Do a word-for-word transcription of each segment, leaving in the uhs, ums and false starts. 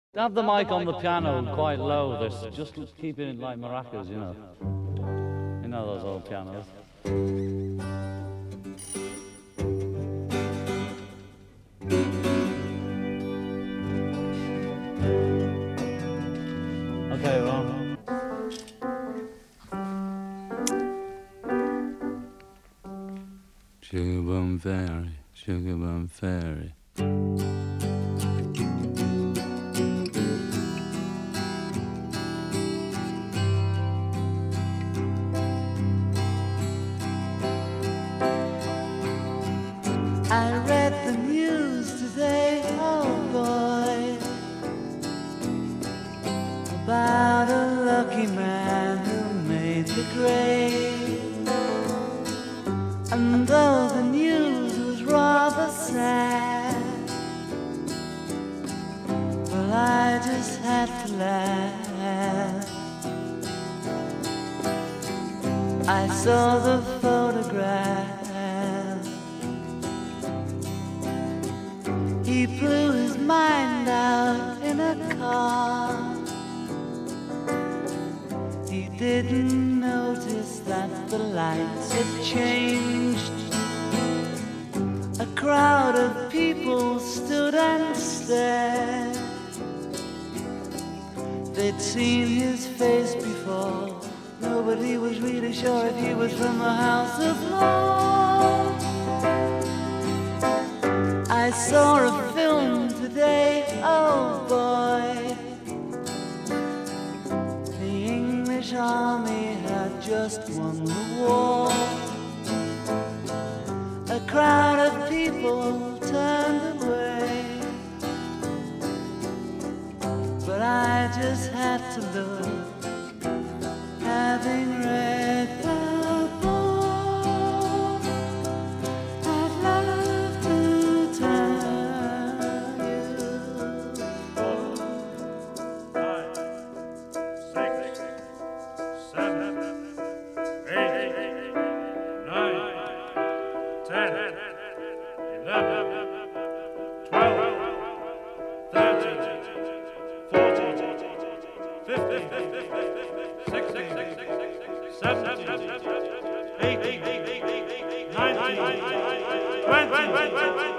Have the mic on the piano quite low. They're just keeping it like maracas, you know. You know those old pianos. Okay, well. Sugar Bum Fairy, Sugar Bum Fairy. I read the news today, oh boy, about a lucky man who made the grade. And though the news was rather sad, well, I just had to laugh. I saw the photograph. He blew his mind out in a car. He didn't notice that the lights had changed. A crowd of people stood and stared. They'd seen his face before. Nobody was really sure if he was from the House of Lords. I saw a film today, oh boy. The English army had just won the war. A crowd of people turned away, but I just had to look, having read the book. I'd love to tell you. Five, six, seven, eight, nine, ten, eleven, twelve, thirteen, fourteen, fifteen, sixteen, seventeen, eighteen, nineteen, twenty.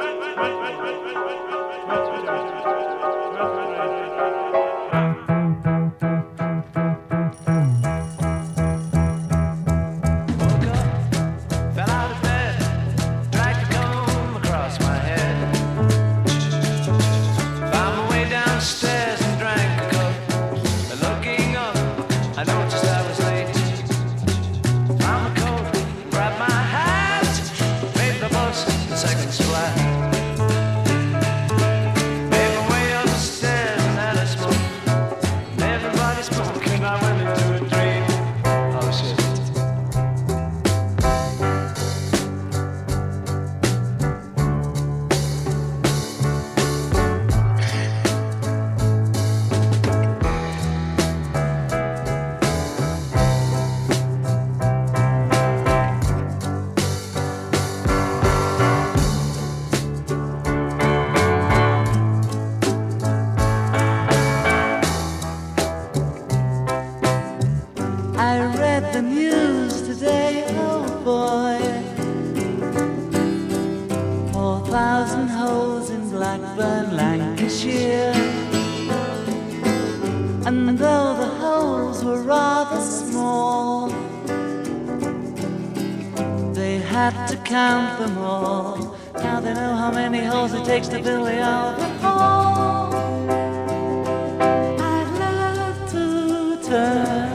I read the news today, oh boy. Four thousand holes in Blackburn, Lancashire. And though the holes were rather small, they had to count them all. Now they know how many holes it takes to fill the Albert Hall. I'd love to turn.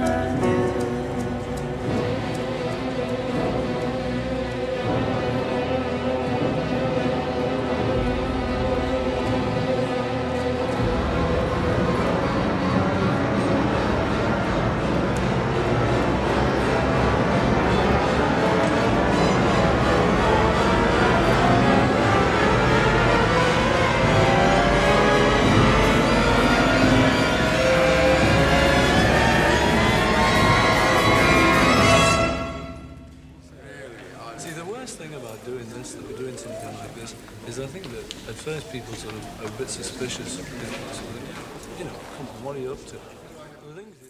doing this, that we're doing something like this, is I think that at first people sort of are a bit suspicious of people. Sort of, What are you up to?